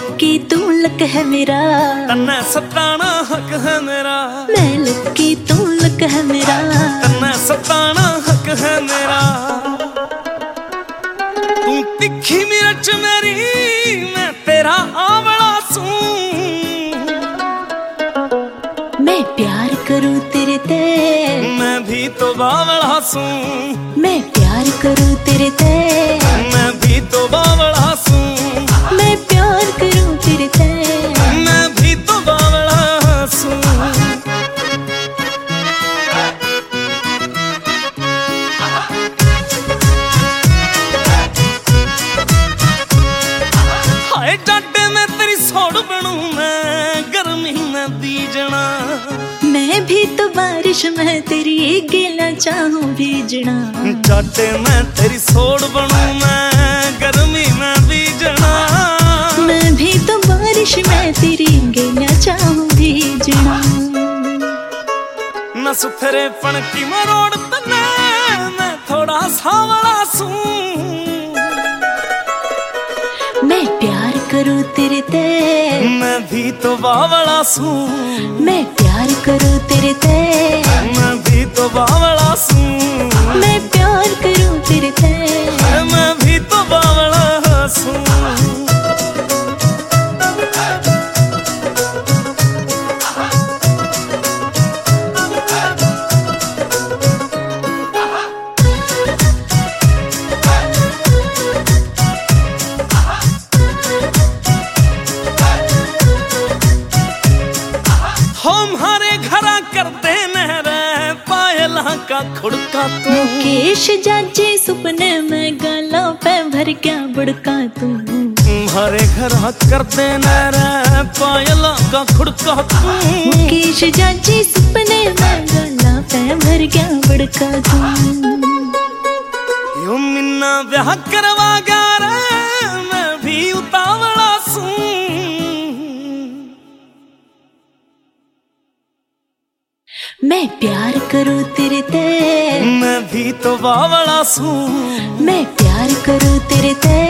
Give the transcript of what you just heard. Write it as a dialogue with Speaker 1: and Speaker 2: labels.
Speaker 1: लुक्की तू लक है मेरा,
Speaker 2: तन्ने सताना हक है मेरा।
Speaker 1: मैं लुक्की तू लक है मेरा,
Speaker 2: तन्ने सताना हक है मेरा। तू तिखी मिर्च मेरी, मैं तेरा आंवला सूं।
Speaker 1: मैं प्यार करूं तेरे ते,
Speaker 2: मैं भी तो बावला सूं।
Speaker 1: मैं प्यार करूं तेरे ते,
Speaker 2: मैं भी तो बावला सूं।
Speaker 1: मैं प्यार करूं तेरे ते,
Speaker 2: मैं भी तो बावला सूं। हाय डाटे में तेरी सोड़ बनूं मैं, गर्मी में बीजना।
Speaker 1: मैं भी तो बारिश में तेरी गिला चाहूं भीजना।
Speaker 2: डाटे में तेरी सोड़ बनूं मैं, गर्मी में बीजना।
Speaker 1: मैं भी तो बारिश में तेरी गिला चाहूं भीजना।
Speaker 2: न सुथरे पन की मरोड़ तने, मैं थोड़ा सावला सूं।
Speaker 1: मैं प्यार करूं तेरे ते,
Speaker 2: मैं भी तो बावला सूं।
Speaker 1: मैं प्यार करूं तेरे ते,
Speaker 2: मैं भी तो बावला सूं।
Speaker 1: मैं प्यार करूं तेरे ते,
Speaker 2: मैं भी तो बावला सूं। हमारे घरा करते नहरे पायला का खुड़का तू।
Speaker 1: मुकेश जाजी सुपने में गालों पे भर क्या बुड़का तू।
Speaker 2: हमारे घरा करते नहरे पायला का खुड़का तू।
Speaker 1: मुकेश जाजी सुपने में गालों पे भर क्या बुड़का तू।
Speaker 2: यूं मिन्ना ब्याह करवा गा रे, मैं भी उतावला सूं।
Speaker 1: मैं प्यार करूं तेरे ते,
Speaker 2: मैं भी तो बावला सूं।
Speaker 1: मैं प्यार करूं तेरे ते,